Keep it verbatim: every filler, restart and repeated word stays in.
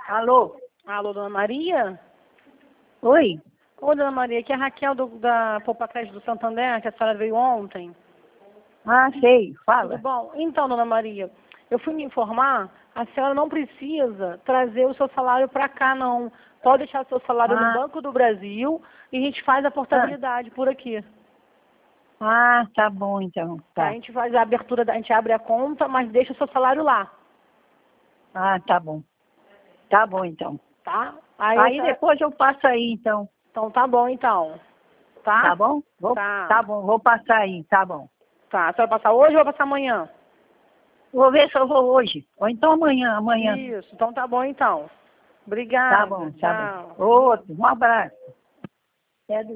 Alô? Alô, dona Maria? Oi? Oi, dona Maria, aqui é a Raquel do, da Poupa Crédito do Santander, que a senhora veio ontem. Ah, sei, Tudo fala. bom? Então, dona Maria, eu fui me informar, a senhora não precisa trazer o seu salário para cá, não. Pode deixar o seu salário no Ah, Banco do Brasil e a gente faz a ah, portabilidade por aqui. ah, tá bom então, Tá? A tá. gente faz a abertura, da, a gente abre a conta, mas deixa o seu salário lá, Ah, tá bom. Tá bom então. tá? Aí a Aí senhora... depois eu passo aí então, Então tá bom, então. Tá? tá bom? Vou, Tá. tá bom, vou passar aí, tá bom. Tá. A senhora vai passar hoje ou vai passar amanhã? Vou ver se eu vou hoje. Ou então amanhã, amanhã. Isso. Então tá bom, então. Tá Obrigada. bom, tá bom. Tchau. Outro, um abraço. É do